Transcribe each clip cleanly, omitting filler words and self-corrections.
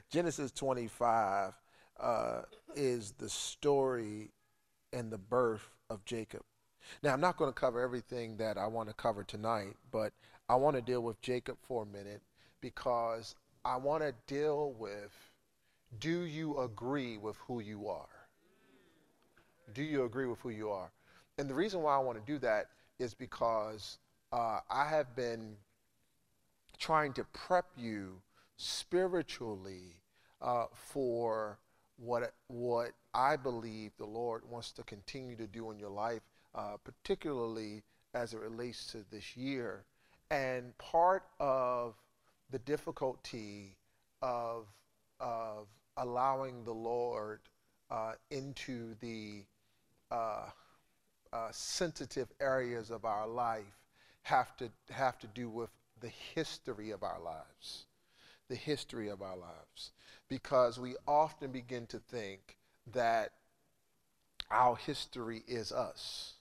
Genesis 25 is the story and the birth of Jacob. Now, I'm not going to cover everything that I want to cover tonight, but I want to deal with Jacob for a minute because I want to deal with, do you agree with who you are? Do you agree with who you are? And the reason why I want to do that is because I have been trying to prep you spiritually for what I believe the Lord wants to continue to do in your life, particularly as it relates to this year. And part of the difficulty of of allowing the Lord into the uh, sensitive areas of our life have to do with the history of our lives, the history of our lives, because we often begin to think that our history is us,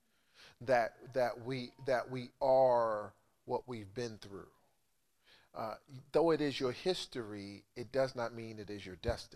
that we are what we've been through. Uh, though it is your history, it does not mean it is your destiny.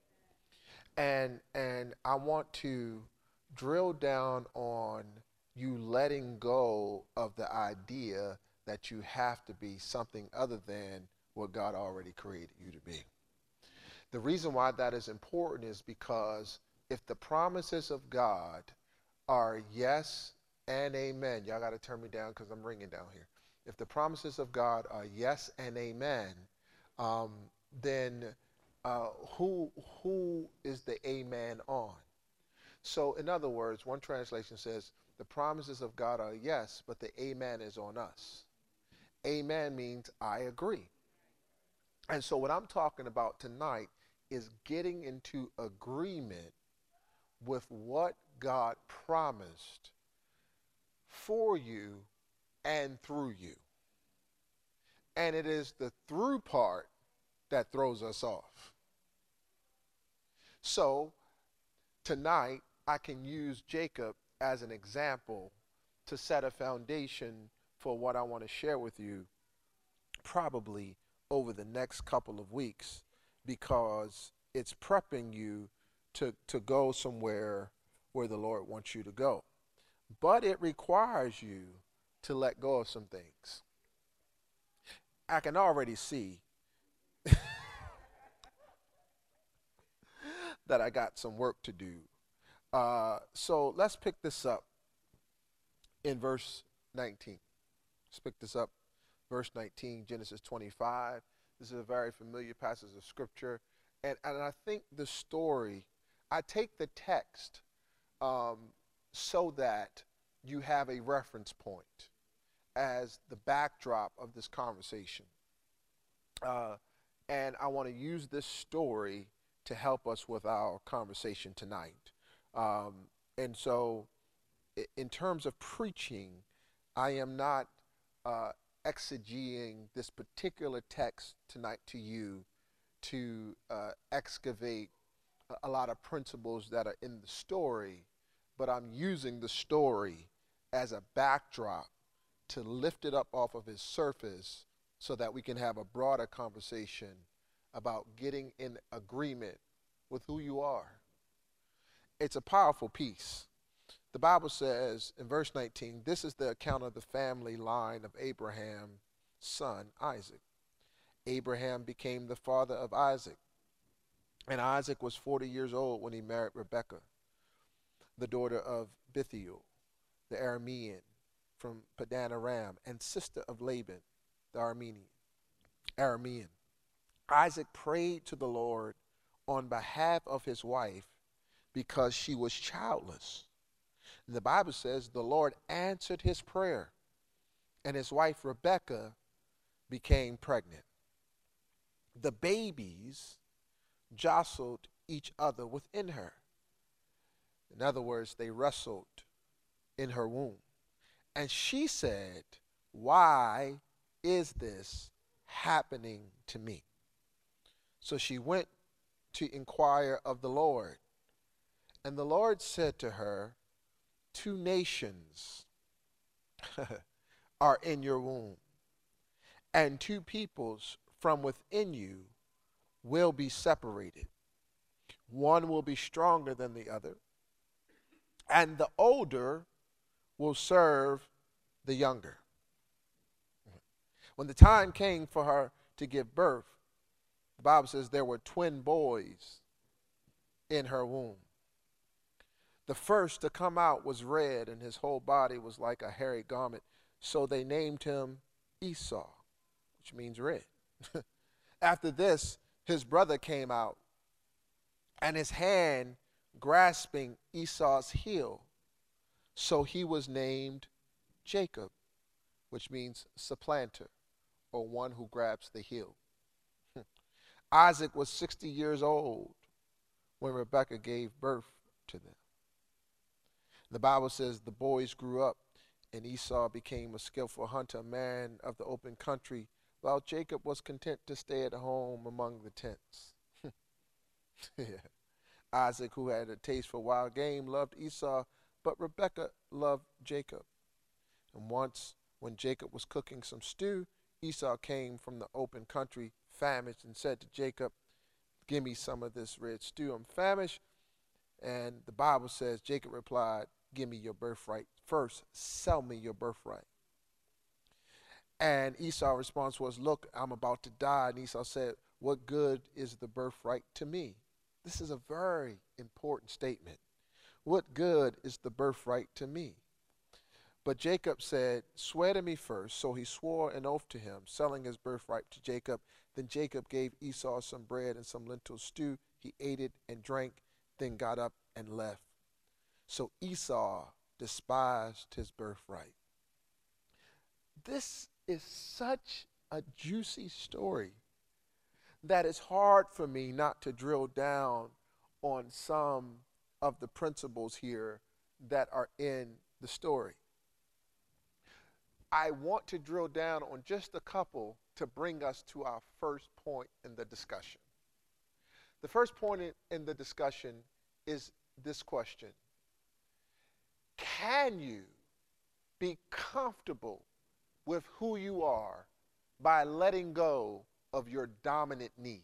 And I want to drill down on you letting go of the idea that you have to be something other than what God already created you to be. The reason why that is important is because if the promises of God are yes and amen, y'all got to turn me down because I'm ringing down here. If the promises of God are yes and amen, um, then who is the amen on? So, in other words, one translation says the promises of God are yes, but the amen is on us. Amen means I agree. And so, what I'm talking about tonight is getting into agreement with what God promised for you and through you. And it is the through part that throws us off. So, tonight, I can use Jacob as an example to set a foundation for what I want to share with you probably over the next couple of weeks because it's prepping you to go somewhere where the Lord wants you to go. But it requires you to let go of some things. I can already see that I got some work to do. So let's pick this up in verse 19. Let's pick this up, verse 19, Genesis 25. This is a very familiar passage of scripture. And I think the story, I take the text um, so that you have a reference point as the backdrop of this conversation. Uh, and I want to use this story to help us with our conversation tonight. Um, and so, in terms of preaching, I am not uh, exegeting this particular text tonight to you to excavate a lot of principles that are in the story, but I'm using the story as a backdrop to lift it up off of its surface so that we can have a broader conversation about getting in agreement with who you are. It's a powerful piece. The Bible says in verse 19, this is the account of the family line of Abraham's son Isaac. Abraham became the father of Isaac, and Isaac was 40 years old when he married Rebekah, the daughter of Bethuel, the Aramean from Padan Aram, and sister of Laban, the Aramean. Isaac prayed to the Lord on behalf of his wife because she was childless. And the Bible says the Lord answered his prayer, and his wife Rebekah became pregnant. The babies jostled each other within her. In other words, they wrestled in her womb. And she said, why is this happening to me? So she went to inquire of the Lord. And the Lord said to her, two nations are in your womb, and two peoples from within you will be separated. One will be stronger than the other, and the older will serve the younger. When the time came for her to give birth, the Bible says there were twin boys in her womb. The first to come out was red, and his whole body was like a hairy garment. So they named him Esau, which means red. After this, his brother came out, and his hand grasping Esau's heel. So he was named Jacob, which means supplanter, or one who grabs the heel. Isaac was 60 years old when Rebekah gave birth to them. The Bible says the boys grew up, and Esau became a skillful hunter, a man of the open country, while Jacob was content to stay at home among the tents. Isaac, who had a taste for wild game, loved Esau, but Rebekah loved Jacob. And once, when Jacob was cooking some stew, Esau came from the open country, famished, and said to Jacob, "Give me some of this red stew. I'm famished." And the Bible says Jacob replied, "Give me your birthright. First, sell me your birthright." And Esau's response was, "Look, I'm about to die." And Esau said, "What good is the birthright to me?" This is a very important statement. What good is the birthright to me? But Jacob said, "Swear to me first." So he swore an oath to him, selling his birthright to Jacob. Then Jacob gave Esau some bread and some lentil stew. He ate it and drank, then got up and left. So Esau despised his birthright. This is such a juicy story that it's hard for me not to drill down on some of the principles here that are in the story. I want to drill down on just a couple to bring us to our first point in the discussion. The first point in the discussion is this question: can you be comfortable with who you are by letting go of your dominant need?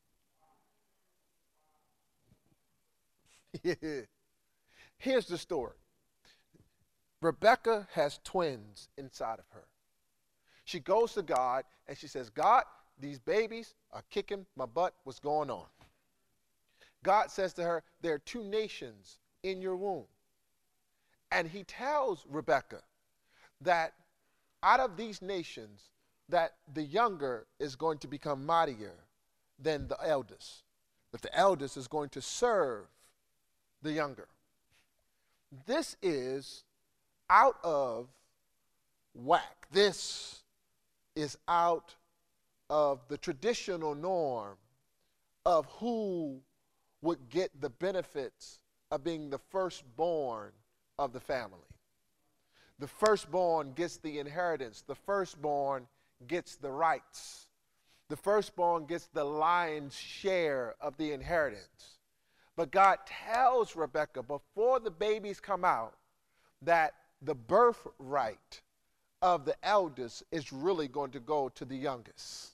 Here's the story. Rebekah has twins inside of her. She goes to God and she says, "God, these babies are kicking my butt. What's going on?" God says to her, "There are two nations in your womb." And he tells Rebekah that out of these nations, that the younger is going to become mightier than the eldest, that the eldest is going to serve the younger. This is out of whack. This is out of the traditional norm of who would get the benefits of being the firstborn of the family. The firstborn gets the inheritance. The firstborn gets the rights. The firstborn gets the lion's share of the inheritance. But God tells Rebekah before the babies come out that the birthright of the eldest is really going to go to the youngest.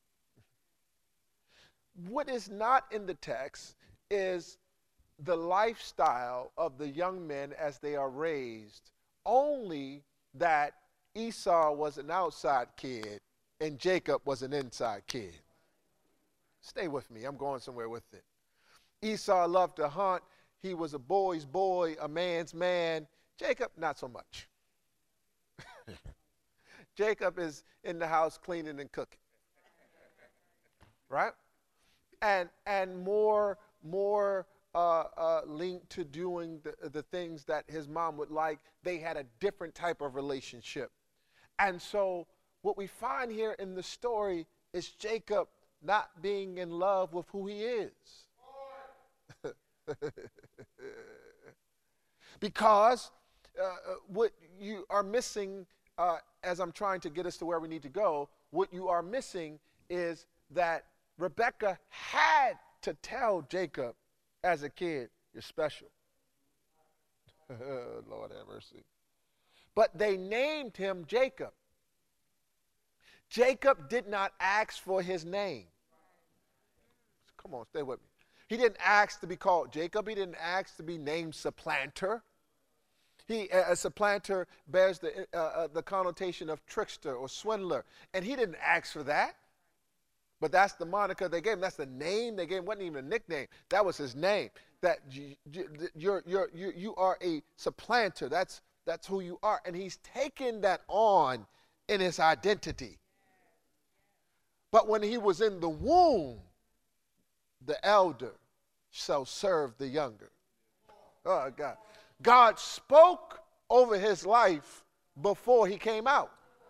What is not in the text is the lifestyle of the young men as they are raised, only that Esau was an outside kid and Jacob was an inside kid. Stay with me. I'm going somewhere with it. Esau loved to hunt. He was a boy's boy, a man's man. Jacob, not so much. Jacob is in the house cleaning and cooking. Right? And more linked to doing the things that his mom would like. They had a different type of relationship. And so what we find here in the story is Jacob not being in love with who he is. Because what you are missing, as I'm trying to get us to where we need to go, what you are missing is that Rebekah had to tell Jacob as a kid, "You're special." Lord have mercy. But they named him Jacob. Jacob did not ask for his name. Come on, stay with me. He didn't ask to be called Jacob. He didn't ask to be named supplanter. A supplanter bears the connotation of trickster or swindler. And he didn't ask for that. But that's the moniker they gave him. That's the name they gave him. It wasn't even a nickname. That was his name. That you are a supplanter. That's who you are. And he's taken that on in his identity. But when he was in the womb, the elder shall serve the younger. Oh, God. God spoke over his life before he came out.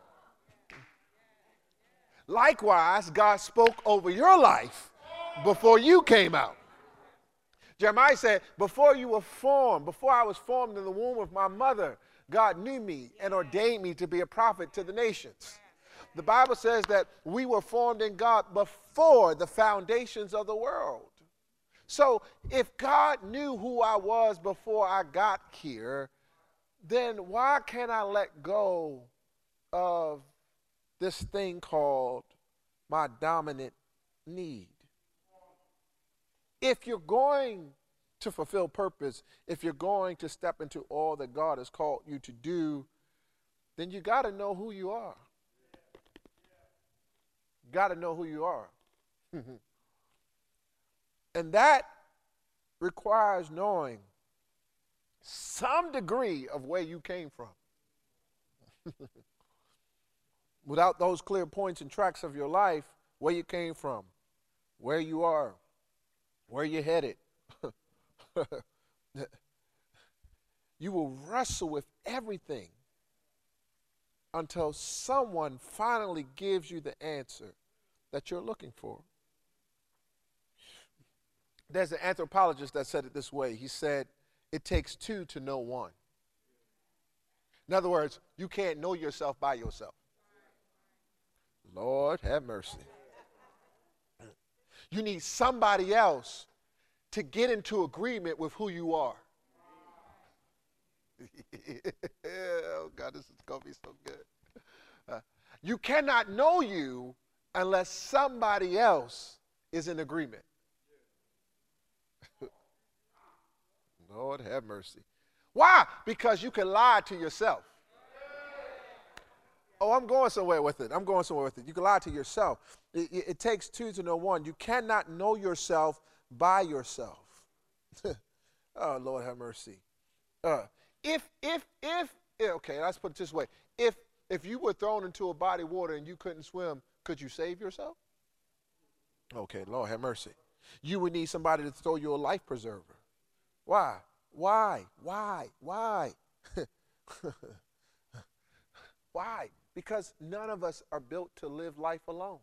Likewise, God spoke over your life before you came out. Jeremiah said, before you were formed, before I was formed in the womb of my mother, God knew me and ordained me to be a prophet to the nations. The Bible says that we were formed in God before the foundations of the world. So if God knew who I was before I got here, then why can't I let go of this thing called my dominant need? If you're going to fulfill purpose, if you're going to step into all that God has called you to do, then you got to know who you are. Got to know who you are. And that requires knowing some degree of where you came from. Without those clear points and tracks of your life, where you came from, where you are, where you're headed, you will wrestle with everything until someone finally gives you the answer that you're looking for. There's an anthropologist that said it this way. He said, it takes two to know one. In other words, you can't know yourself by yourself. Lord have mercy. You need somebody else to get into agreement with who you are. Oh, God, this is going to be so good. You cannot know you unless somebody else is in agreement. Lord have mercy. Why? Because you can lie to yourself. Oh, I'm going somewhere with it. You can lie to yourself. It takes two to know one. You cannot know yourself by yourself. Oh, Lord have mercy. Okay, let's put it this way. If you were thrown into a body of water and you couldn't swim, could you save yourself? Okay, Lord have mercy. You would need somebody to throw you a life preserver. Why? Why? Why? Because none of us are built to live life alone.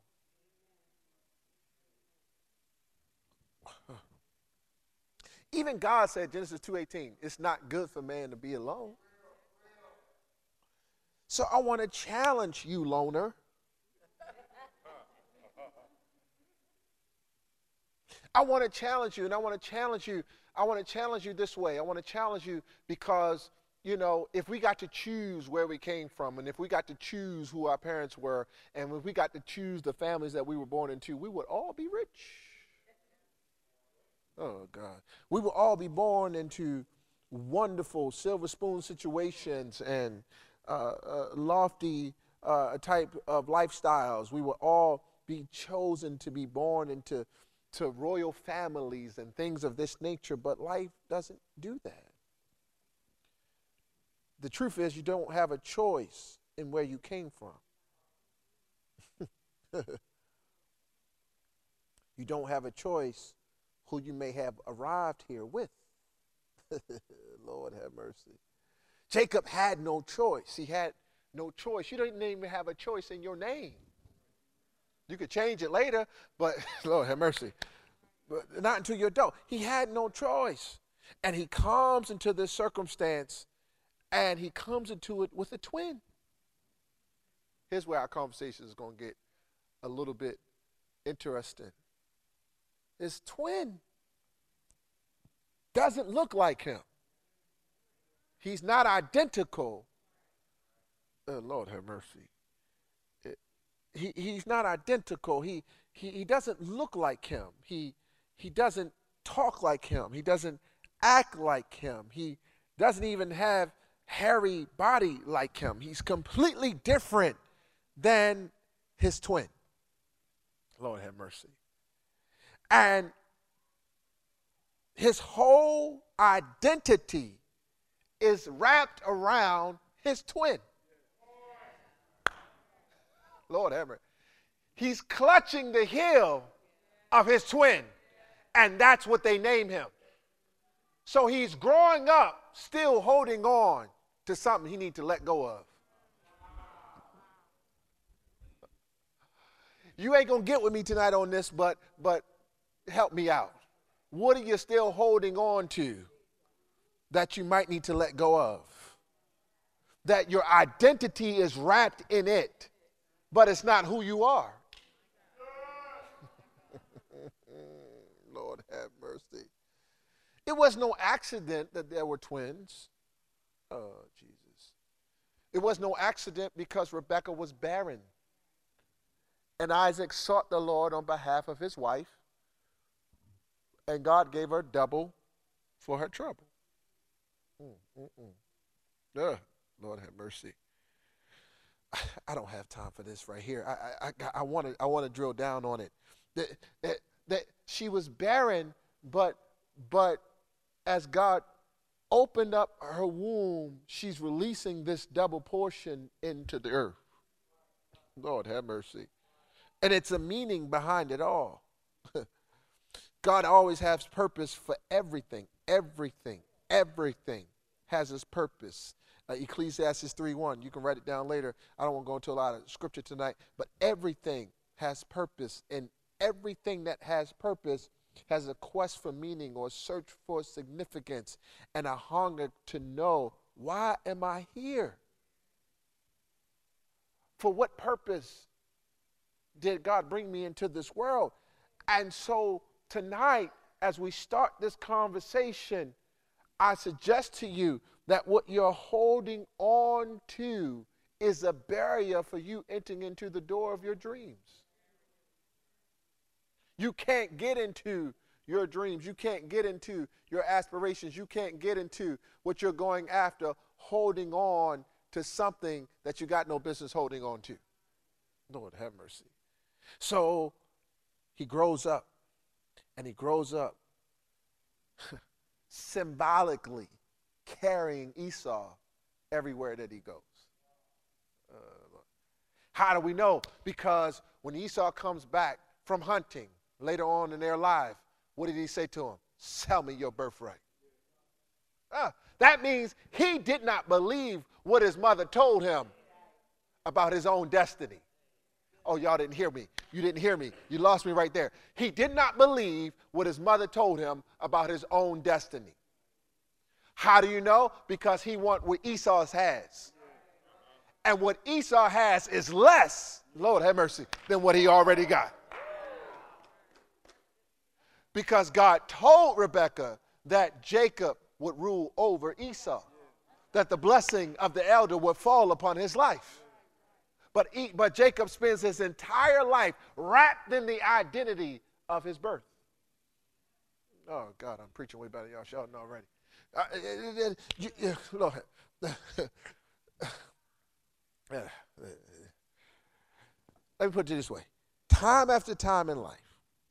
Even God said, Genesis 2:18, it's not good for man to be alone. So I want to challenge you, loner. I want to challenge you, and I want to challenge you this way. I want to challenge you because, you know, if we got to choose where we came from, and if we got to choose who our parents were, and if we got to choose the families that we were born into, we would all be rich. Oh, God. We will all be born into wonderful silver spoon situations and lofty type of lifestyles. We will all be chosen to be born into royal families and things of this nature, but life doesn't do that. The truth is, you don't have a choice in where you came from. You don't have a choice who you may have arrived here with. Lord have mercy. Jacob had no choice. He had no choice. You don't even have a choice in your name. You could change it later, but Lord have mercy. But not until you're adult. He had no choice. And he comes into this circumstance, and he comes into it with a twin. Here's where our conversation is going to get a little bit interesting. His twin doesn't look like him. He's not identical. Oh, Lord have mercy. He's not identical. He doesn't look like him. He He doesn't talk like him. He doesn't act like him. He doesn't even have hairy body like him. He's completely different than his twin. Lord have mercy. And his whole identity is wrapped around his twin. Lord have mercy. He's clutching the heel of his twin, and that's what they name him. So he's growing up still holding on to something he needs to let go of. You ain't going to get with me tonight on this, but help me out. What are you still holding on to that you might need to let go of? That your identity is wrapped in it, but it's not who you are. Lord have mercy. It was no accident that there were twins. Oh, Jesus. It was no accident because Rebekah was barren. And Isaac sought the Lord on behalf of his wife. And God gave her double for her trouble. Lord have mercy. I don't have time for this right here. I want to drill down on it. That she was barren, but as God opened up her womb, she's releasing this double portion into the earth. Lord have mercy. And it's a meaning behind it all. God always has purpose for everything. Everything has its purpose. Ecclesiastes 3:1. You can write it down later. I don't want to go into a lot of scripture tonight, but everything has purpose, and everything that has purpose has a quest for meaning or search for significance and a hunger to know, why am I here? For what purpose did God bring me into this world? And so tonight, as we start this conversation, I suggest to you that what you're holding on to is a barrier for you entering into the door of your dreams. You can't get into your dreams. You can't get into your aspirations. You can't get into what you're going after holding on to something that you got no business holding on to. Lord have mercy. So he grows up, and he grows up symbolically carrying Esau everywhere that he goes. How do we know? Because when Esau comes back from hunting later on in their life, what did he say to him? Sell me your birthright. That means he did not believe what his mother told him about his own destiny. Oh, y'all didn't hear me. You didn't hear me. You lost me right there. He did not believe what his mother told him about his own destiny. How do you know? Because he wants what Esau has. And what Esau has is less, Lord have mercy, than what he already got. Because God told Rebekah that Jacob would rule over Esau, that the blessing of the elder would fall upon his life. But Jacob spends his entire life wrapped in the identity of his birth. Oh, God, I'm preaching way better. Y'all shouting already. Lord. Let me put it this way. Time after time in life,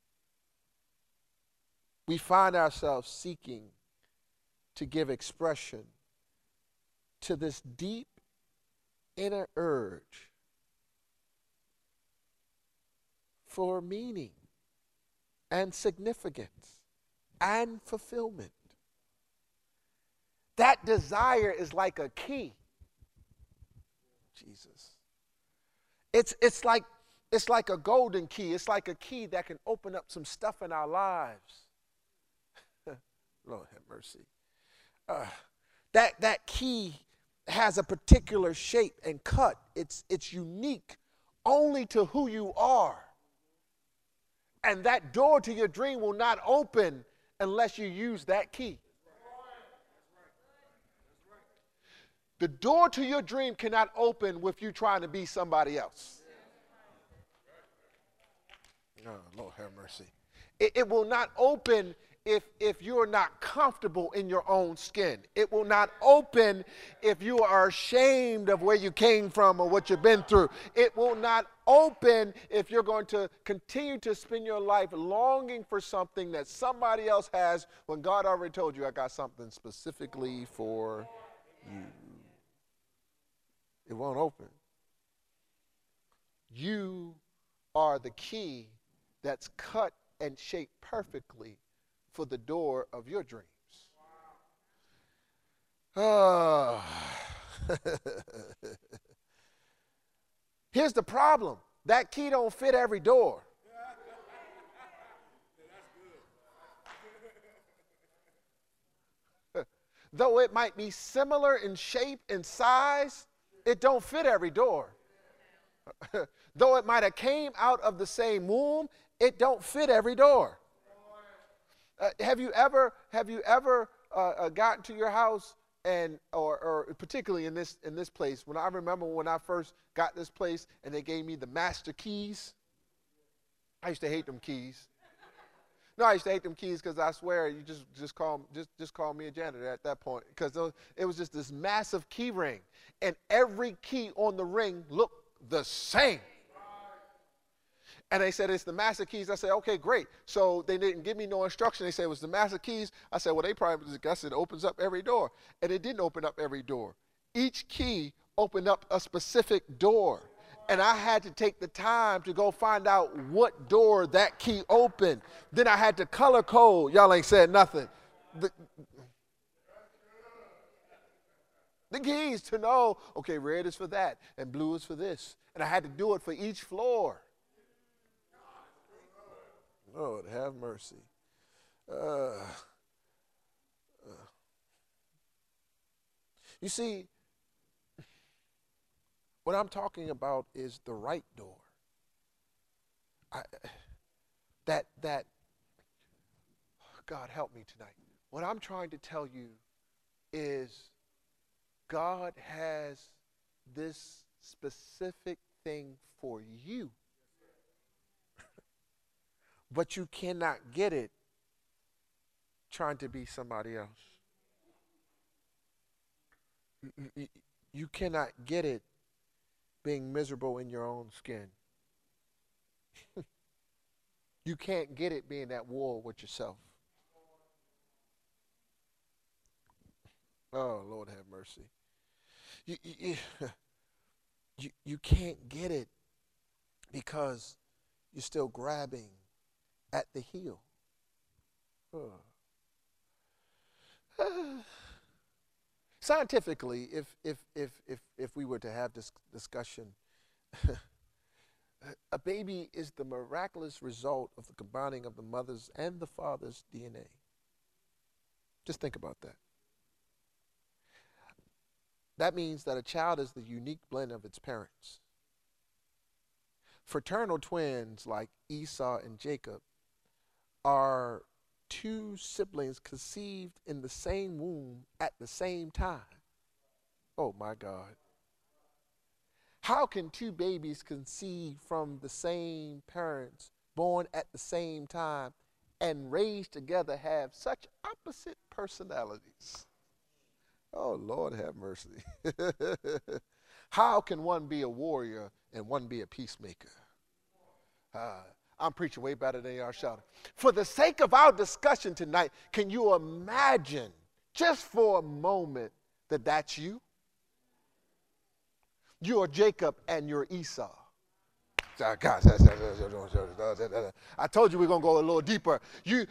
we find ourselves seeking to give expression to this deep inner urge for meaning and significance and fulfillment. That desire is like a key. Jesus. It's like a golden key. It's like a key that can open up some stuff in our lives. Lord have mercy. That key has a particular shape and cut. It's unique only to who you are. And that door to your dream will not open unless you use that key. The door to your dream cannot open with you trying to be somebody else. Oh, Lord have mercy. It will not open if you're not comfortable in your own skin. It will not open if you are ashamed of where you came from or what you've been through. It will not open if you're going to continue to spend your life longing for something that somebody else has when God already told you, I got something specifically for you. It won't open. You are the key that's cut and shaped perfectly for the door of your dreams. Here's the problem. That key don't fit every door. Though it might be similar in shape and size, it don't fit every door. Though it might have came out of the same womb, it don't fit every door. Have you ever gotten to your house and or particularly in this place? When I remember when I first got this place and they gave me the master keys, I used to hate them keys. No, I used to hate them keys because I swear you just call me a janitor at that point, because it was just this massive key ring and every key on the ring looked the same. And they said, it's the master keys. I said, okay, great. So they didn't give me no instruction. They said it was the master keys. I said, well, they probably just guessed it opens up every door. And it didn't open up every door. Each key opened up a specific door. And I had to take the time to go find out what door that key opened. Then I had to color code. Y'all ain't said nothing. The keys to know, okay, red is for that and blue is for this. And I had to do it for each floor. Lord, have mercy. You see, what I'm talking about is the right door. God help me tonight. What I'm trying to tell you is God has this specific thing for you. But you cannot get it trying to be somebody else. You cannot get it being miserable in your own skin. You can't get it being at war with yourself. Oh, Lord have mercy. You can't get it because you're still grabbing at the heel. Scientifically, if we were to have this discussion, a baby is the miraculous result of the combining of the mother's and the father's DNA. Just think about that. That means that a child is the unique blend of its parents. Fraternal twins like Esau and Jacob are two siblings conceived in the same womb at the same time. Oh my God. How can two babies conceive from the same parents, born at the same time, and raised together have such opposite personalities? Oh, Lord have mercy. How can one be a warrior and one be a peacemaker? I'm preaching way better than y'all shouting. For the sake of our discussion tonight, can you imagine, just for a moment, that that's you? You're Jacob and you're Esau. I told you we're going to go a little deeper. You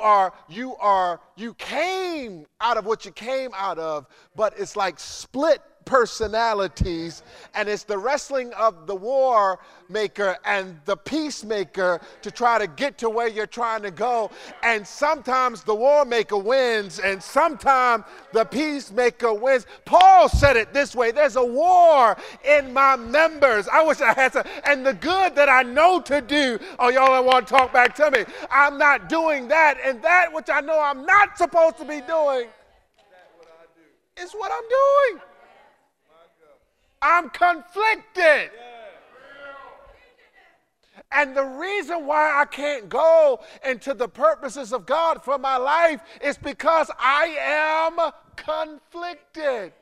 came out of what you came out of, but it's like split personalities, and it's the wrestling of the war maker and the peacemaker to try to get to where you're trying to go. And sometimes the war maker wins and sometimes the peacemaker wins. Paul said it this way: there's a war in my members. I wish I had some. And the good that I know to do, oh, y'all don't want to talk back to me, I'm not doing that. And that which I know I'm not supposed to be doing is what I'm doing. I'm conflicted. And the reason why I can't go into the purposes of God for my life is because I am conflicted.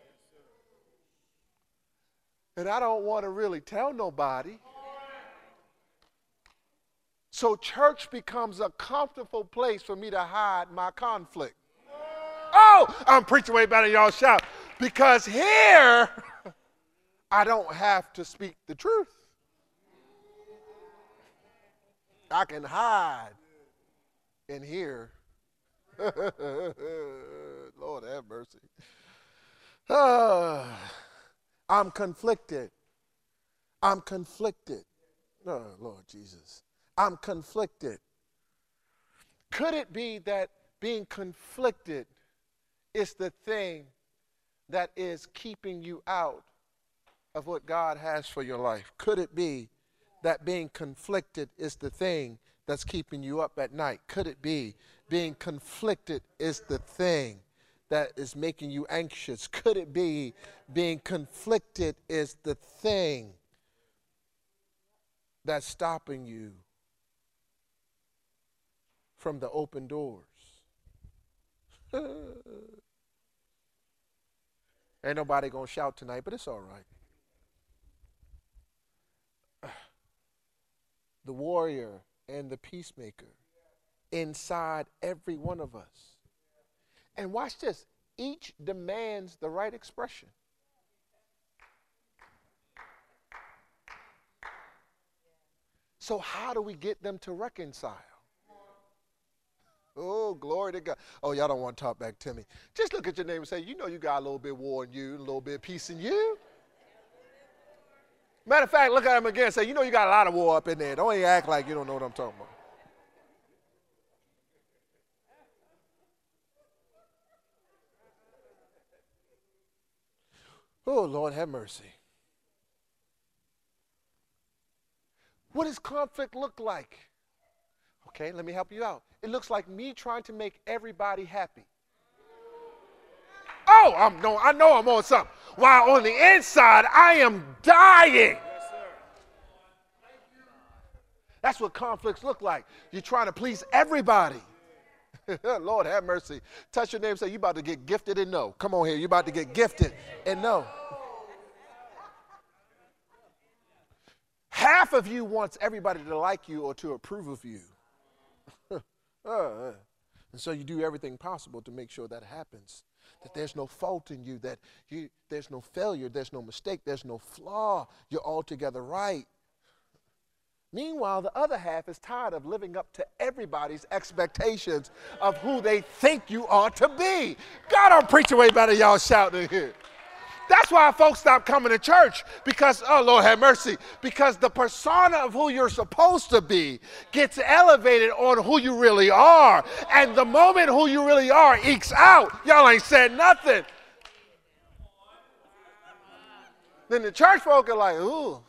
And I don't want to really tell nobody. So church becomes a comfortable place for me to hide my conflict. Oh, I'm preaching way better than y'all shout. Because here, I don't have to speak the truth. I can hide in here. Lord have mercy. I'm conflicted. I'm conflicted. Oh, Lord Jesus. I'm conflicted. Could it be that being conflicted is the thing that is keeping you out of what God has for your life? Could it be that being conflicted is the thing that's keeping you up at night? Could it be being conflicted is the thing that is making you anxious? Could it be being conflicted is the thing that's stopping you from the open doors? Ain't nobody gonna shout tonight, but it's all right. The warrior and the peacemaker inside every one of us. And watch this. Each demands the right expression. So how do we get them to reconcile? Oh, glory to God. Oh, y'all don't want to talk back to me. Just look at your neighbor and say, you know you got a little bit of war in you, a little bit of peace in you. Matter of fact, look at him again and say, you know you got a lot of war up in there. Don't even act like you don't know what I'm talking about. Oh, Lord have mercy. What does conflict look like? Okay, let me help you out. It looks like me trying to make everybody happy. Oh, I know I'm on something. While on the inside, I am dying. That's what conflicts look like. You're trying to please everybody. Lord have mercy. Touch your neighbor and say, you about to get gifted and know. Come on here, you about to get gifted and know. Half of you wants everybody to like you or to approve of you. And so you do everything possible to make sure that happens. That there's no fault in you, that there's no failure, there's no mistake, there's no flaw. You're altogether right. Meanwhile, the other half is tired of living up to everybody's expectations of who they think you ought to be. God, I'm preaching way better y'all shouting here. That's why folks stop coming to church, because, oh, Lord have mercy, because the persona of who you're supposed to be gets elevated on who you really are. And the moment who you really are ekes out, y'all ain't said nothing. Then the church folk are like, ooh.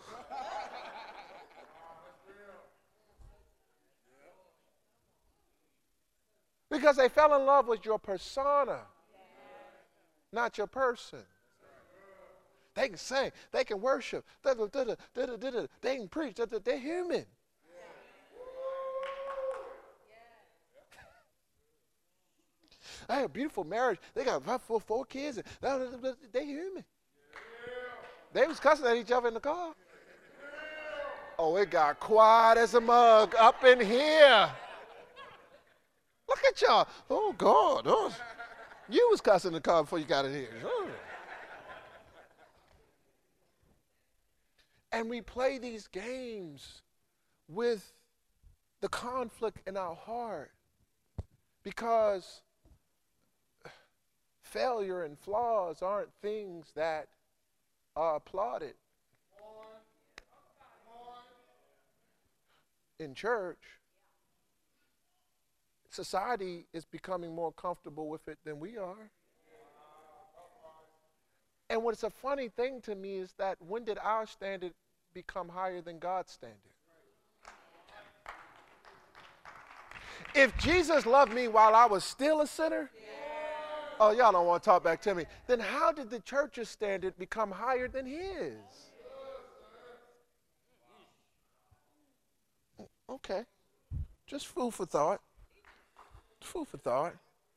Because they fell in love with your persona, not your person. They can sing, they can worship, they can preach, they're human. I have a beautiful marriage. They got four kids. They're human. They was cussing at each other in the car. Oh, it got quiet as a mug up in here. Look at y'all. Oh, God. Oh. You was cussing in the car before you got in here. Oh. And we play these games with the conflict in our heart because failure and flaws aren't things that are applauded. In church, society is becoming more comfortable with it than we are. And what's a funny thing to me is that when did our standard become higher than God's standard? If Jesus loved me while I was still a sinner, oh, y'all don't want to talk back to me, then how did the church's standard become higher than his? Okay. Just food for thought. Food for thought.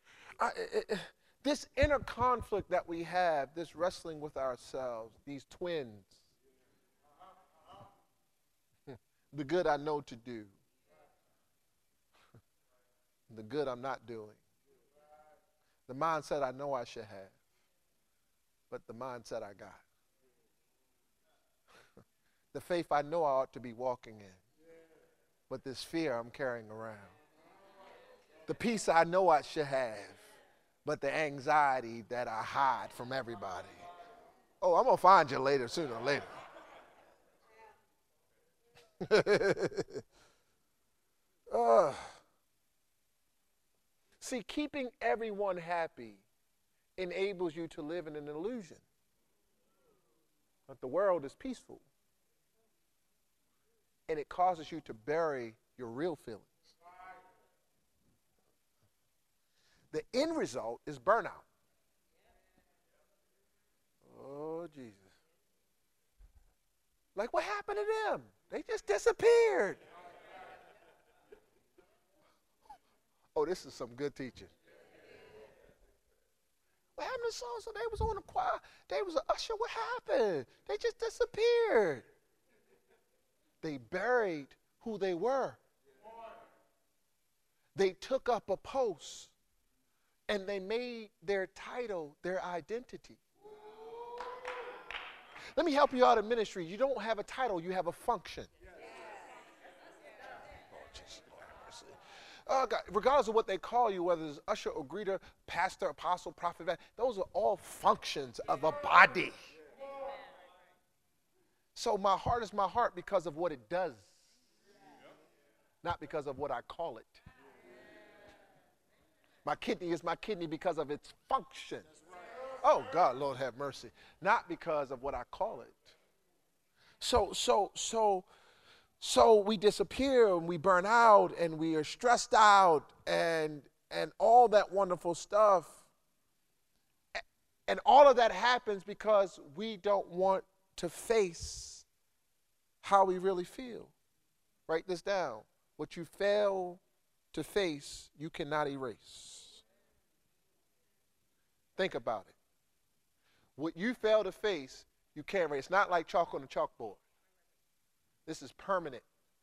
This inner conflict that we have, this wrestling with ourselves, these twins, the good I know to do, the good I'm not doing, the mindset I know I should have, but the mindset I got, the faith I know I ought to be walking in, but this fear I'm carrying around, the peace I know I should have, but the anxiety that I hide from everybody. Oh, I'm going to find you later, sooner or later. See, keeping everyone happy enables you to live in an illusion. But the world is peaceful. And it causes you to bury your real feelings. The end result is burnout. Oh, Jesus. Like, what happened to them? They just disappeared. Oh, this is some good teaching. What happened to so-and-so? They was on the choir. They was an usher. What happened? They just disappeared. They buried who they were. They took up a post and they made their title their identity. Let me help you out in ministry. You don't have a title, you have a function. Oh, God, regardless of what they call you, whether it's usher or greeter, pastor, apostle, prophet, those are all functions of a body. So my heart is my heart because of what it does, not because of what I call it. My kidney is my kidney because of its function. Oh, God, Lord have mercy. Not because of what I call it. So we disappear and we burn out and we are stressed out and all that wonderful stuff. And all of that happens because we don't want to face how we really feel. Write this down. What you fail to face, you cannot erase. Think about it. What you fail to face, you can't erase. It's not like chalk on a chalkboard. This is permanent.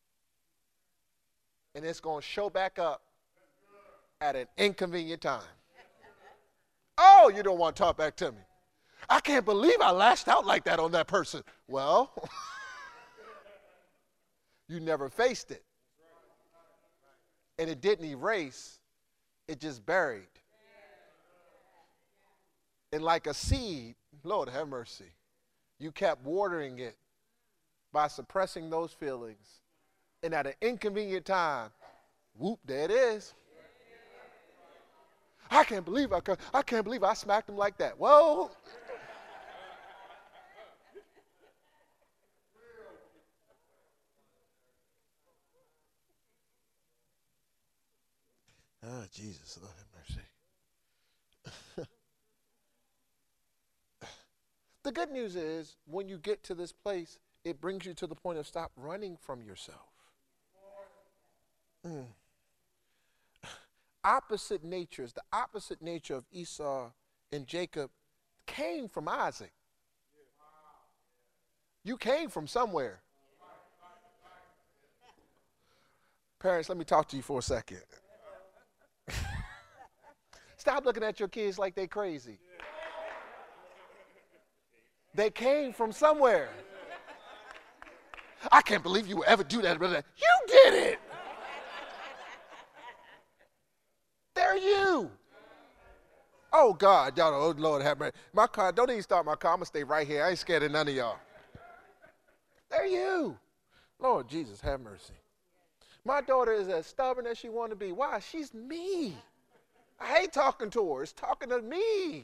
And it's going to show back up at an inconvenient time. Oh, you don't want to talk back to me. I can't believe I lashed out like that on that person. Well, you never faced it. And it didn't erase, it just buried. And like a seed, Lord have mercy, you kept watering it by suppressing those feelings. And at an inconvenient time, whoop, there it is. I can't believe I smacked him like that. Well, oh, Jesus, Lord have mercy. The good news is when you get to this place, it brings you to the point of stop running from yourself. Opposite natures, the opposite nature of Esau and Jacob came from Isaac. You came from somewhere. Parents, let me talk to you for a second. Stop looking at your kids like they crazy. They came from somewhere. I can't believe you would ever do that. You did it. They're you. Oh, God, y'all, oh, Lord have mercy. My car, don't even start my car. I'm going to stay right here. I ain't scared of none of y'all. They're you. Lord Jesus, have mercy. My daughter is as stubborn as she wants to be. Why? She's me. I hate talking to her. It's talking to me.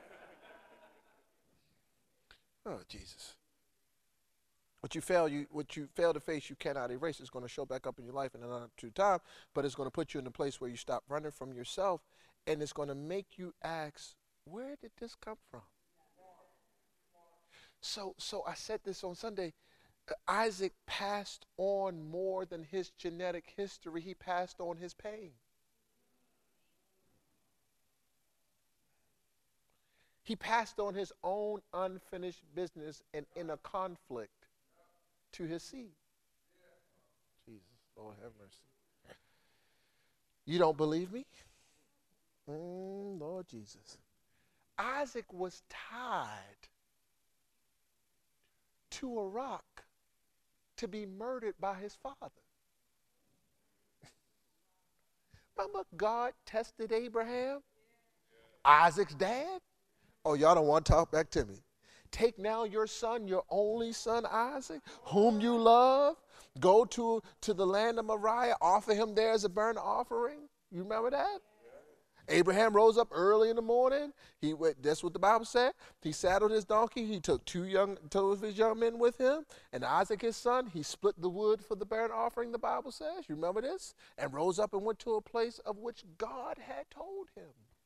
Oh, Jesus. What you fail to face, you cannot erase. It's going to show back up in your life in another time, but it's going to put you in a place where you stop running from yourself, and it's going to make you ask, where did this come from? So I said this on Sunday. Isaac passed on more than his genetic history. He passed on his pain. He passed on his own unfinished business and inner conflict to his seed. Jesus, Lord have mercy. You don't believe me? Lord Jesus. Isaac was tied to a rock to be murdered by his father. Remember, God tested Abraham, Isaac's dad? Oh, y'all don't want to talk back to me. Take now your son, your only son Isaac, whom you love. Go to the land of Moriah, offer him there as a burnt offering. You remember that? Abraham rose up early in the morning. That's what the Bible said. He saddled his donkey. He took two of his young men with him. And Isaac, his son, he split the wood for the burnt offering, the Bible says. You remember this? And rose up and went to a place of which God had told him.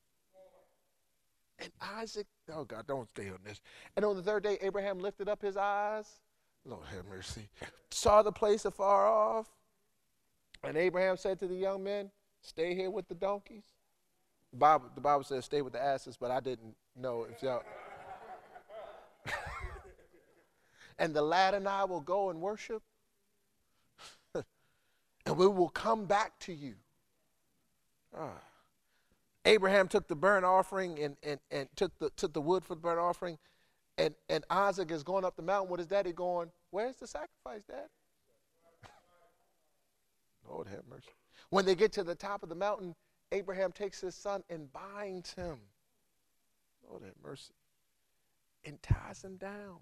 And Isaac, oh God, don't stay on this. And on the third day, Abraham lifted up his eyes. Lord have mercy. Saw the place afar off. And Abraham said to the young men, stay here with the donkeys. The Bible says stay with the asses, but I didn't know if y'all. And the lad and I will go and worship, and we will come back to you. Abraham took the burnt offering and took the wood for the burnt offering, and Isaac is going up the mountain with his daddy going, where's the sacrifice, Dad? Lord have mercy. When they get to the top of the mountain, Abraham takes his son and binds him. Lord have mercy. And ties him down.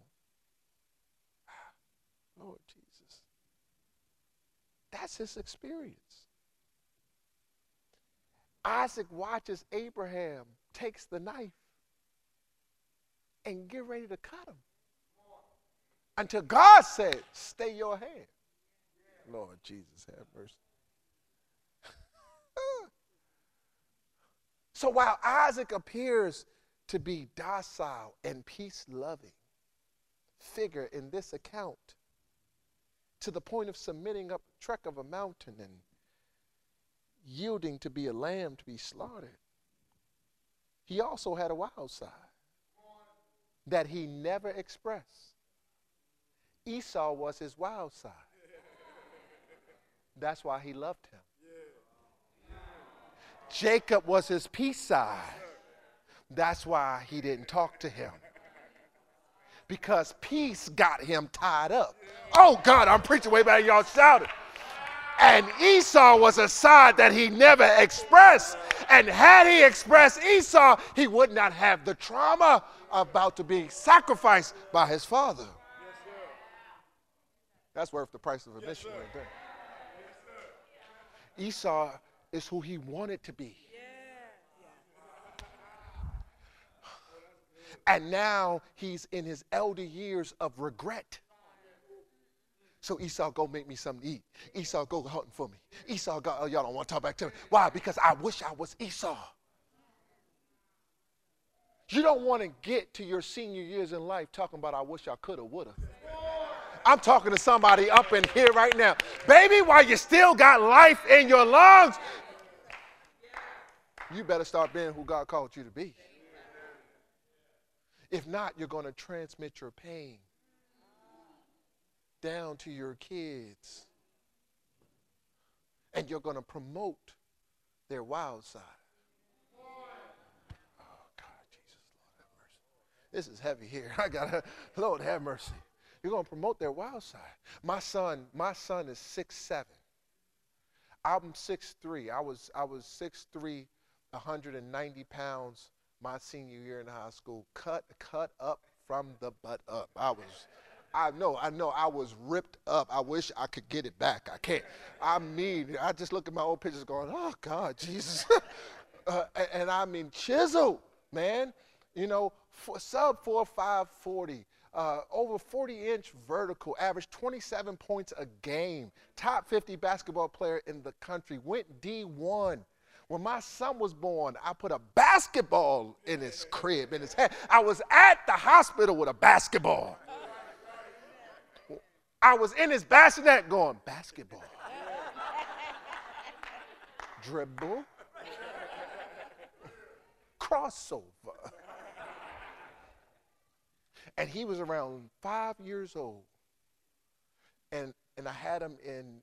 Lord Jesus. That's his experience. Isaac watches Abraham takes the knife and get ready to cut him. Until God said, stay your hand. Lord Jesus, have mercy. So while Isaac appears to be docile and peace-loving figure in this account, to the point of submitting up the trek of a mountain and yielding to be a lamb to be slaughtered, he also had a wild side that he never expressed. Esau was his wild side. That's why he loved him. Jacob was his peace side. That's why he didn't talk to him. Because peace got him tied up. Oh God, I'm preaching way back, y'all shouted. And Esau was a side that he never expressed. And had he expressed Esau, he would not have the trauma about to be sacrificed by his father. That's worth the price of admission right there. Esau is who he wanted to be. And now he's in his elder years of regret. So Esau, go make me something to eat. Esau, go hunting for me. Esau, go, oh, y'all don't want to talk back to me. Why? Because I wish I was Esau. You don't want to get to your senior years in life talking about I wish I coulda, woulda. I'm talking to somebody up in here right now. Baby, while you still got life in your lungs, you better start being who God called you to be. If not, you're going to transmit your pain down to your kids. And you're going to promote their wild side. Oh, God, Jesus, Lord have mercy. This is heavy here. Lord have mercy. You're going to promote their wild side. My son is 6'7". I'm 6'3". I was 6'3", 190 pounds my senior year in high school. Cut up from the butt up. I know, I was ripped up. I wish I could get it back. I can't. I just look at my old pictures going, oh, God, Jesus. And I mean, chiseled, man. You know, sub 4.5 40. Over 40-inch vertical, averaged 27 points a game. Top 50 basketball player in the country. Went D1. When my son was born, I put a basketball in his crib, in his head. I was at the hospital with a basketball. I was in his bassinet going, basketball, dribble, crossover. And he was around 5 years old. And I had him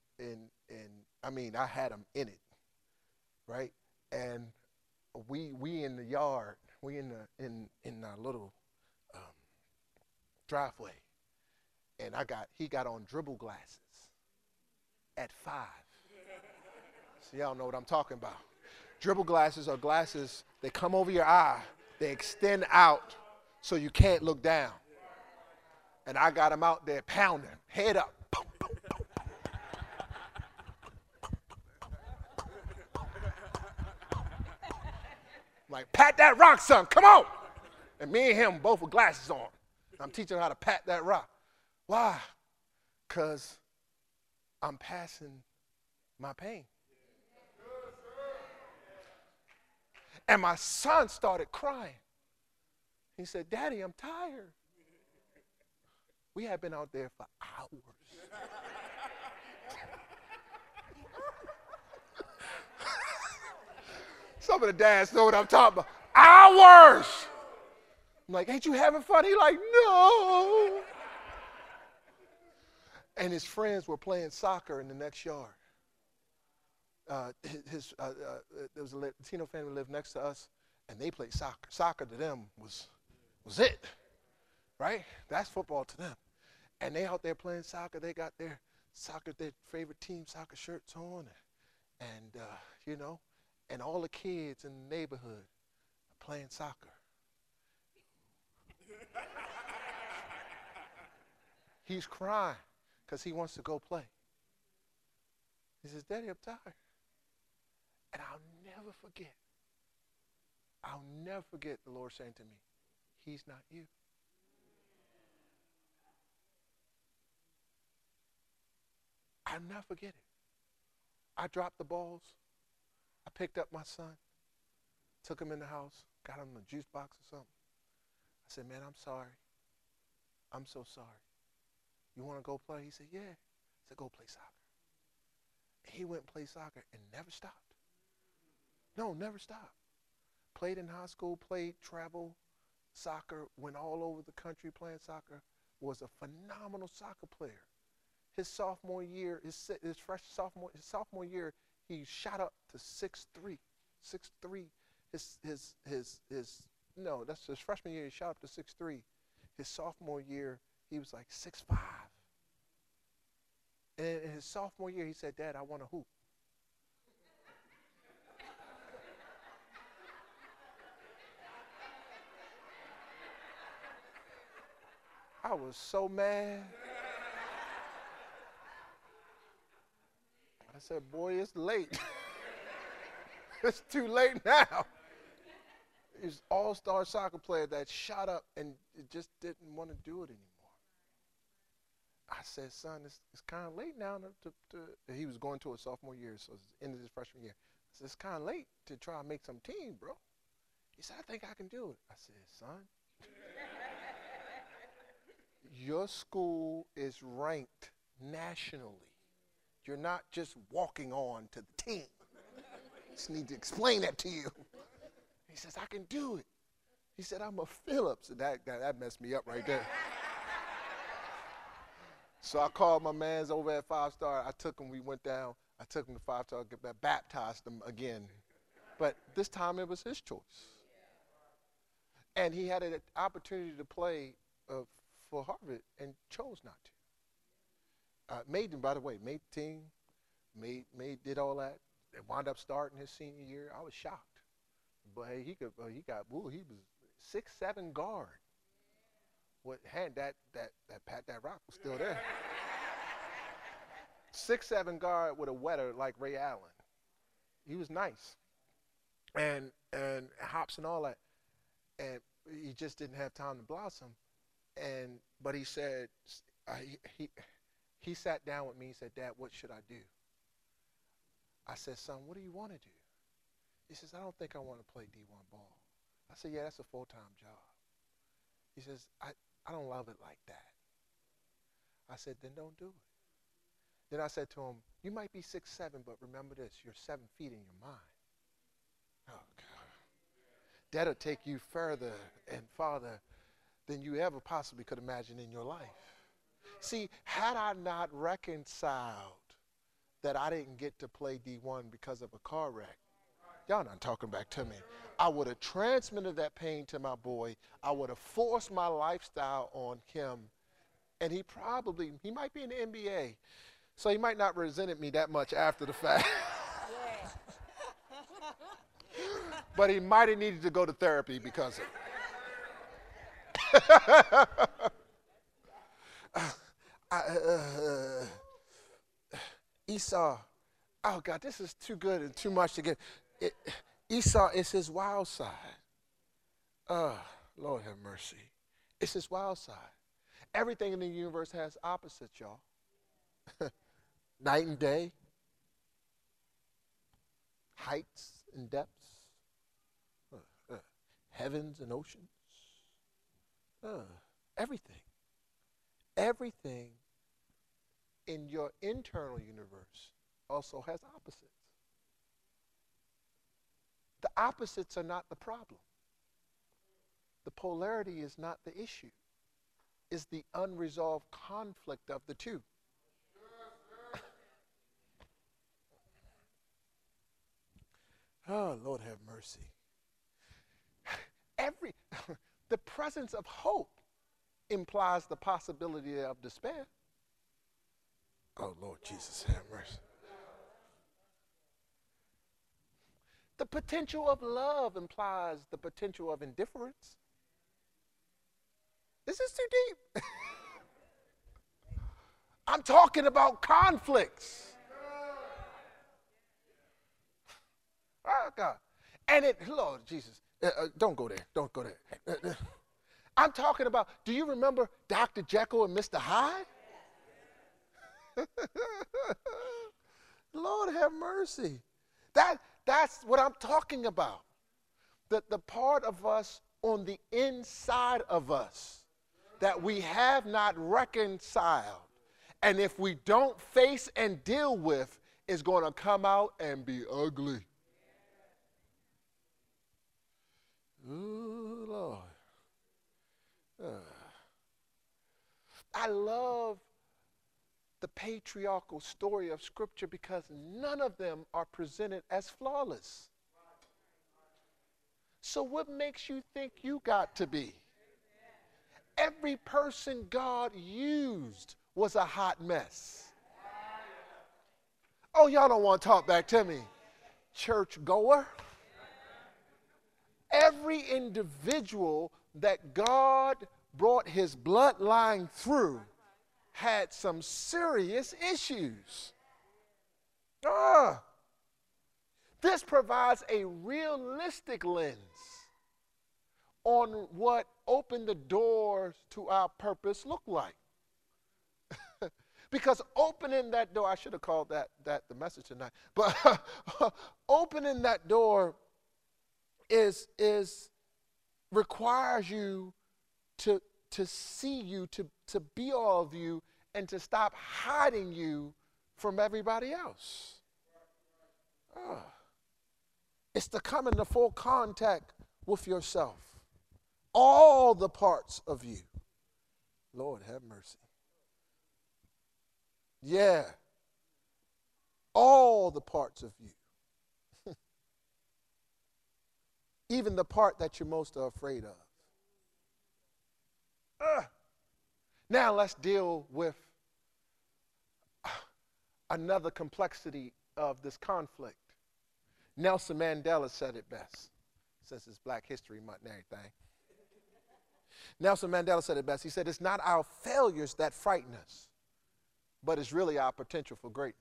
I had him in it, right? And we in the yard, we in our little driveway, and he got on dribble glasses at 5. So y'all know what I'm talking about. Dribble glasses are glasses, they come over your eye, they extend out so you can't look down. And I got him out there pounding, head up. Boom, boom, boom. Like, pat that rock, son, come on. And me and him both with glasses on. I'm teaching him how to pat that rock. Why? Because I'm passing my pain. And my son started crying. He said, Daddy, I'm tired. We had been out there for hours. Some of the dads know what I'm talking about. Hours! I'm like, ain't you having fun? He like, no. And his friends were playing soccer in the next yard. There was a Latino family lived next to us, and they played soccer. Soccer to them was it, right? That's football to them. And they out there playing soccer. They got their favorite team soccer shirts on, and and all the kids in the neighborhood are playing soccer. He's crying because he wants to go play. He says, Daddy, I'm tired. And I'll never forget the Lord saying to me, he's not you. I'll never forget it. I dropped the balls. I picked up my son, took him in the house, got him a juice box or something. I said, man, I'm sorry. I'm so sorry. You want to go play? He said, yeah. I said, go play soccer. And he went and played soccer and never stopped. No, never stopped. Played in high school, played travel soccer, went all over the country playing soccer, was a phenomenal soccer player. His sophomore year, his sophomore year, he shot up to 6'3". 6'3". That's his freshman year, he shot up to 6'3". His sophomore year, he was like 6'5". And in his sophomore year, he said, Dad, I want to hoop. I was so mad. I said, boy, it's late. It's too late now. He's an all-star soccer player that shot up and just didn't want to do it anymore. I said, son, it's kind of late now. He was going to a sophomore year, so it's the end of his freshman year. I said, it's kind of late to try and make some team, bro. He said, I think I can do it. I said, son, your school is ranked nationally. You're not just walking on to the team. I just need to explain that to you. He says, I can do it. He said, I'm a Phillips. And that messed me up right there. So I called my mans over at 5 Star. I took him, we went down. I took him to 5 Star, baptized him again. But this time it was his choice. And he had an opportunity to play for Harvard and chose not to. Made the team, did all that. And wound up starting his senior year. I was shocked. But hey, he was 6'7" guard. That Pat that rock was still there. 6'7" guard with a wetter like Ray Allen. He was nice. And hops and all that. And he just didn't have time to blossom. But he said, he sat down with me and said, Dad, what should I do? I said, son, what do you want to do? He says, I don't think I want to play D1 ball. I said, yeah, that's a full-time job. He says, I don't love it like that. I said, then don't do it. Then I said to him, you might be 6'7", but remember this, you're 7 feet in your mind. Oh, God. That'll take you further and farther than you ever possibly could imagine in your life. See, had I not reconciled that I didn't get to play D1 because of a car wreck, y'all not talking back to me, I would have transmitted that pain to my boy. I would have forced my lifestyle on him. And he might be in the NBA. So he might not resented me that much after the fact. But he might have needed to go to therapy because of Esau. Oh, God, this is too good and too much to get. Esau is his wild side. Lord have mercy. It's his wild side. Everything in the universe has opposites, y'all. Night and day, heights and depths, heavens and oceans, everything. Everything in your internal universe also has opposites. The opposites are not the problem. The polarity is not the issue. It's the unresolved conflict of the two. Oh, Lord have mercy. The presence of hope implies the possibility of despair. Oh, Lord Jesus, have mercy. The potential of love implies the potential of indifference. This is too deep. I'm talking about conflicts. Oh, God. And Lord Jesus, don't go there. Don't go there. I'm talking about, do you remember Dr. Jekyll and Mr. Hyde? Lord have mercy. That's what I'm talking about. The part of us on the inside of us that we have not reconciled. And if we don't face and deal with, is going to come out and be ugly. Ooh, Lord. I love the patriarchal story of Scripture because none of them are presented as flawless. So what makes you think you got to be? Every person God used was a hot mess. Oh, y'all don't want to talk back to me. Church goer. Every individual that God brought his bloodline through had some serious issues. This provides a realistic lens on what opened the doors to our purpose look like. Because opening that door, I should have called that the message tonight, but opening that door is requires you to see you, to be all of you, and to stop hiding you from everybody else. It's to come into full contact with yourself. All the parts of you. Lord have mercy. Yeah. All the parts of you. Even the part that you're most afraid of. Now let's deal with another complexity of this conflict. Nelson Mandela said it best, since it's Black History Month and everything. Nelson Mandela said it best. He said, it's not our failures that frighten us, but it's really our potential for greatness.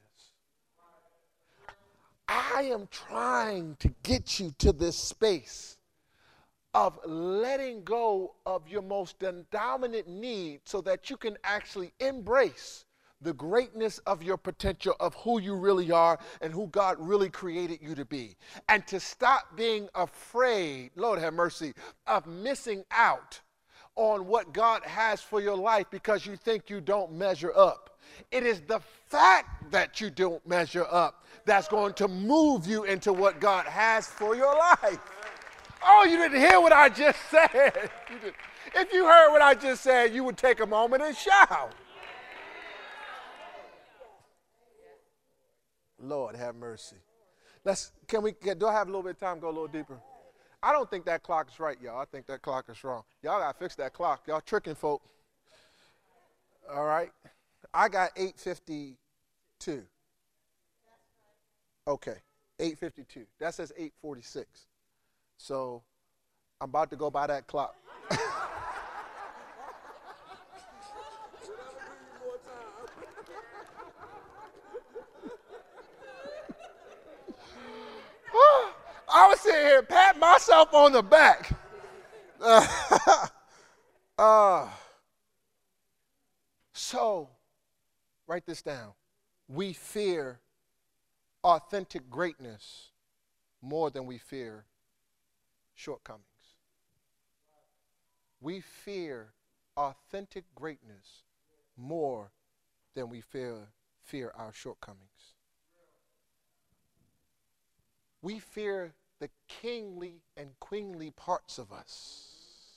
I am trying to get you to this space of letting go of your most dominant need so that you can actually embrace the greatness of your potential, of who you really are and who God really created you to be. And to stop being afraid, Lord have mercy, of missing out on what God has for your life because you think you don't measure up. It is the fact that you don't measure up that's going to move you into what God has for your life. Oh, you didn't hear what I just said. If you heard what I just said, you would take a moment and shout. Lord, have mercy. Do I have a little bit of time to go a little deeper? I don't think that clock is right, y'all. I think that clock is wrong. Y'all got to fix that clock. Y'all tricking folk. All right. I got 8:52. Okay, 8:52. That says 8:46. So I'm about to go by that clock. I was sitting here patting myself on the back. So, write this down. We fear authentic greatness more than we fear shortcomings. We fear authentic greatness more than we fear our shortcomings. We fear the kingly and queenly parts of us.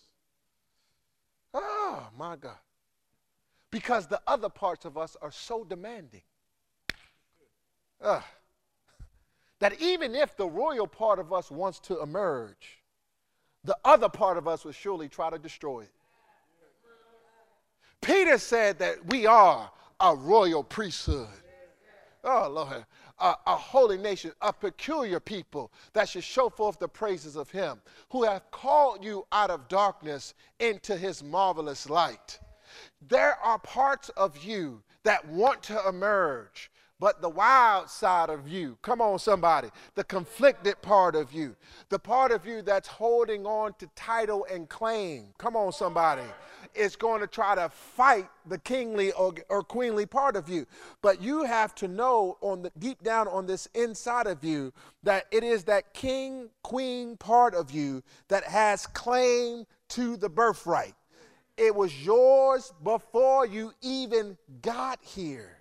Oh, my God. Because the other parts of us are so demanding. That even if the royal part of us wants to emerge, the other part of us will surely try to destroy it. Peter said that we are a royal priesthood. Oh, Lord. A holy nation, a peculiar people that should show forth the praises of him who hath called you out of darkness into his marvelous light. There are parts of you that want to emerge, but the wild side of you, come on somebody, the conflicted part of you, the part of you that's holding on to title and claim, come on somebody, is going to try to fight the kingly or queenly part of you. But you have to know deep down on this inside of you that it is that king, queen part of you that has claim to the birthright. It was yours before you even got here.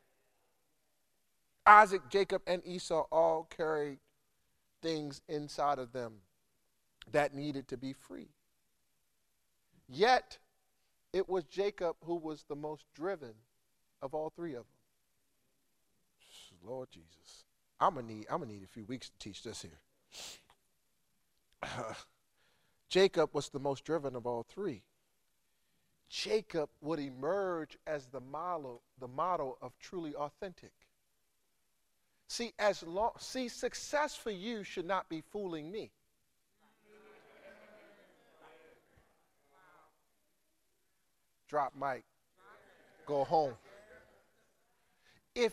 Isaac, Jacob, and Esau all carried things inside of them that needed to be free. Yet, it was Jacob who was the most driven of all three of them. Lord Jesus. I'm gonna need a few weeks to teach this here. Jacob was the most driven of all three. Jacob would emerge as the model of truly authentic. See, success for you should not be fooling me. Drop mic. Go home. If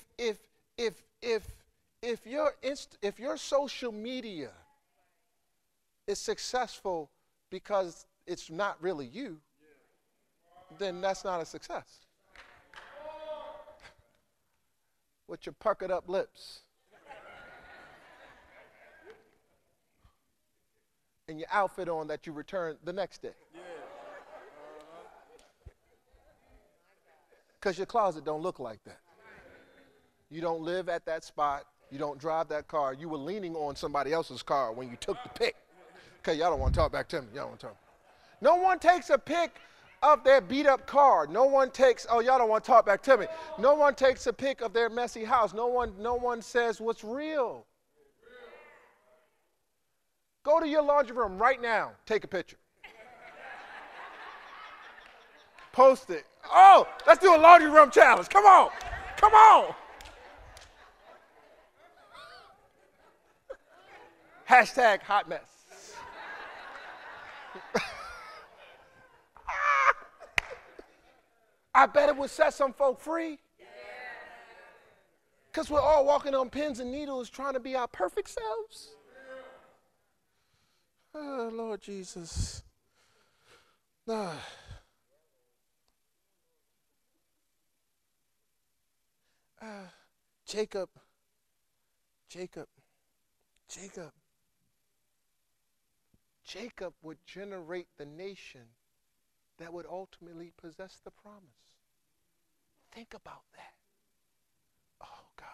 your social media is successful because it's not really you, then that's not a success. With your puckered up lips and your outfit on that you return the next day. Because your closet don't look like that. You don't live at that spot. You don't drive that car. You were leaning on somebody else's car when you took the pic. Okay, y'all don't want to talk back to me. Y'all don't want to talk. No one takes a pic of their beat up car. No one takes, oh, y'all don't want to talk back to me. No one takes a pic of their messy house. No one says what's real. Go to your laundry room right now. Take a picture. Post it. Oh, let's do a laundry room challenge. Come on. Come on. Hashtag hot mess. I bet it would set some folk free. Because we're all walking on pins and needles trying to be our perfect selves. Oh, Lord Jesus. Jacob would generate the nation that would ultimately possess the promise. Think about that. Oh, God.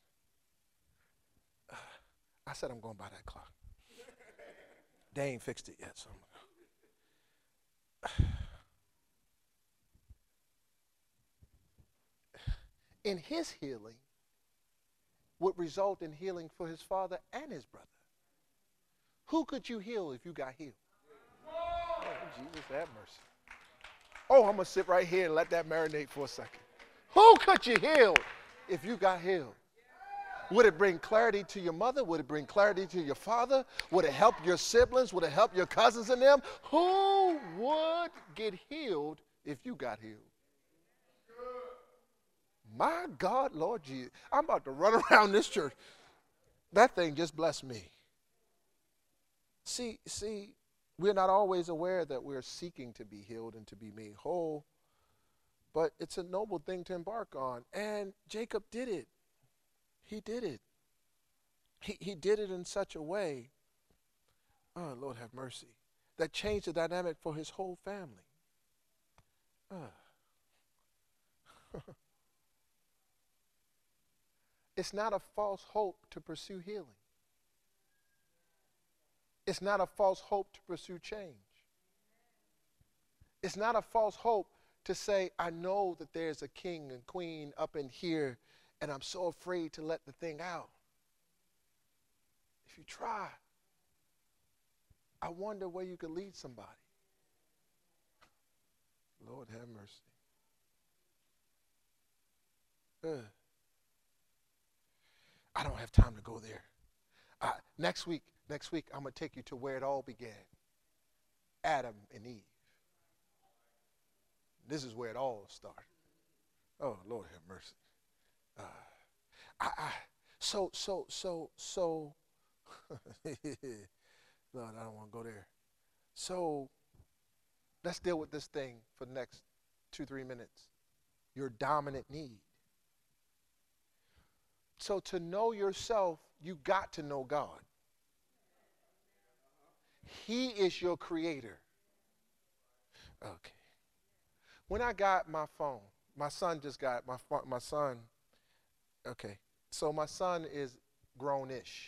I said I'm going by that clock. They ain't fixed it yet, so I'm in his healing would result in healing for his father and his brother. Who could you heal if you got healed? Oh, Jesus, have mercy. Oh, I'm going to sit right here and let that marinate for a second. Who could you heal if you got healed? Would it bring clarity to your mother? Would it bring clarity to your father? Would it help your siblings? Would it help your cousins and them? Who would get healed if you got healed? My God, Lord Jesus. I'm about to run around this church. That thing just blessed me. See, we're not always aware that we're seeking to be healed and to be made whole, but it's a noble thing to embark on. And Jacob did it. He did it. He did it in such a way, oh, Lord have mercy, that changed the dynamic for his whole family. It's not a false hope to pursue healing. It's not a false hope to pursue change. It's not a false hope to say, I know that there's a king and queen up in here, and I'm so afraid to let the thing out. If you try, I wonder where you could lead somebody. Lord have mercy. I don't have time to go there. Next week, I'm going to take you to where it all began. Adam and Eve. This is where it all started. Oh, Lord have mercy. So, Lord, I don't want to go there. So, let's deal with this thing for the next 2-3 minutes. Your dominant need. So to know yourself, you got to know God. He is your creator. Okay. When I got my phone, my son just got my son. Okay. So my son is grown-ish.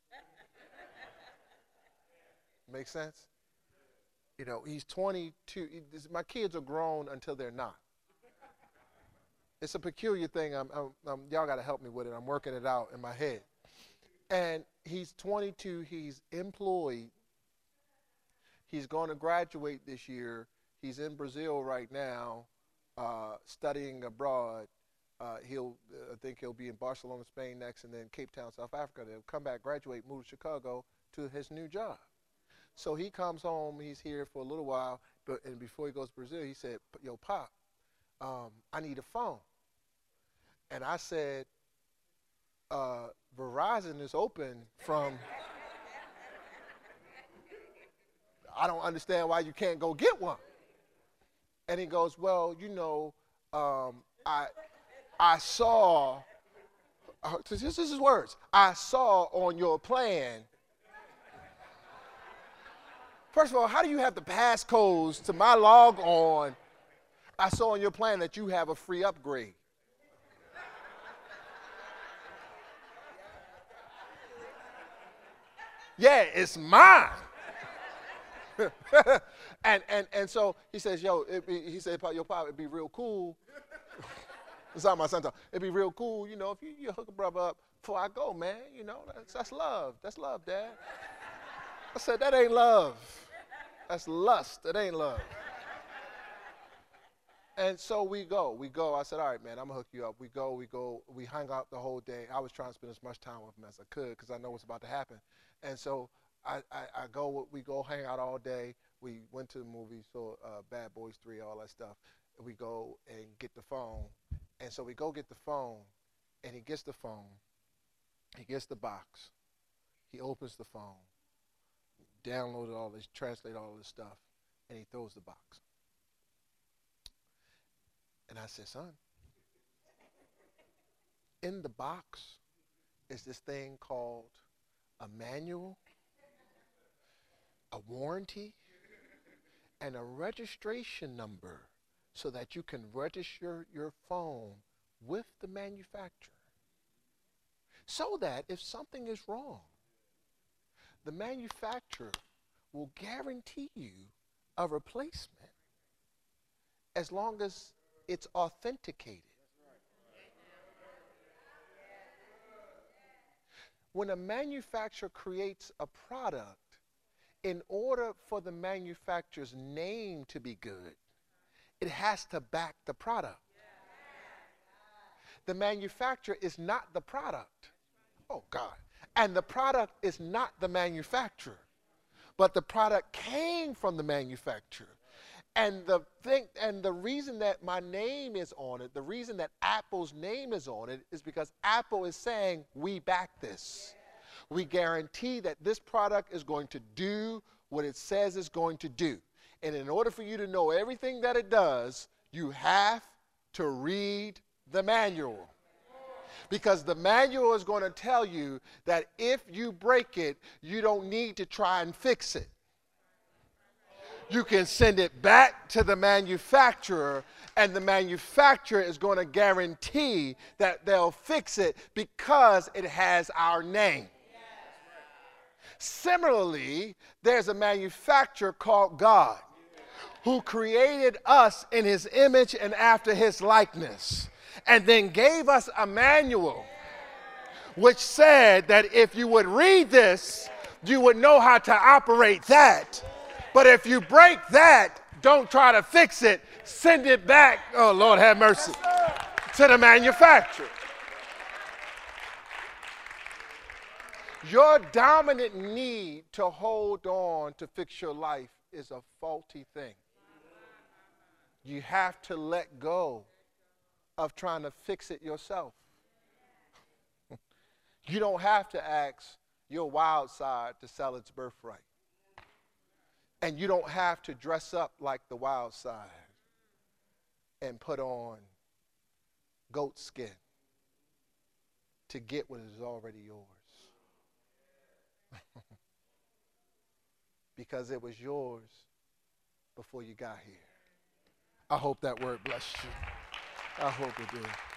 Make sense? You know, he's 22. My kids are grown until they're not. It's a peculiar thing. Y'all got to help me with it. I'm working it out in my head. And he's 22. He's employed. He's going to graduate this year. He's in Brazil right now, studying abroad. I think he'll be in Barcelona, Spain next, and then Cape Town, South Africa. They'll come back, graduate, move to Chicago to his new job. So he comes home. He's here for a little while, and before he goes to Brazil, he said, "Yo, Pop, I need a phone." And I said, Verizon is open from, I don't understand why you can't go get one. And he goes, well, you know, I saw, this is his words, I saw on your plan. First of all, how do you have the passcodes to my log on? I saw on your plan that you have a free upgrade. Yeah, it's mine. and so he says, he said, yo, Pop, it'd be real cool. That's how my son talks. It'd be real cool, you know, if you hook a brother up before I go, man. You know, that's love. That's love, Dad. I said, that ain't love. That's lust. That ain't love. And so we go. I said, all right, man, I'm going to hook you up. We go. We hung out the whole day. I was trying to spend as much time with him as I could because I know what's about to happen. And so we go hang out all day. We went to the movies, so Bad Boys 3, all that stuff. We go and get the phone. And so we go get the phone, and he gets the phone. He gets the box. He opens the phone, downloaded all this, translated all this stuff, and he throws the box. And I said, son, in the box is this thing called a manual, a warranty, and a registration number so that you can register your phone with the manufacturer. So that if something is wrong, the manufacturer will guarantee you a replacement as long as it's authenticated. When a manufacturer creates a product, in order for the manufacturer's name to be good, it has to back the product. The manufacturer is not the product. Oh, God. And the product is not the manufacturer, but the product came from the manufacturer. And the reason that my name is on it, the reason that Apple's name is on it, is because Apple is saying, we back this. We guarantee that this product is going to do what it says it's going to do. And in order for you to know everything that it does, you have to read the manual. Because the manual is going to tell you that if you break it, you don't need to try and fix it. You can send it back to the manufacturer, and the manufacturer is going to guarantee that they'll fix it because it has our name. Similarly, there's a manufacturer called God who created us in his image and after his likeness, and then gave us a manual which said that if you would read this, you would know how to operate that. But if you break that, don't try to fix it. Send it back, oh Lord have mercy, to the manufacturer. Your dominant need to hold on to fix your life is a faulty thing. You have to let go of trying to fix it yourself. You don't have to ask your wild side to sell its birthright. And you don't have to dress up like the wild side and put on goat skin to get what is already yours. Because it was yours before you got here. I hope that word blessed you. I hope it did.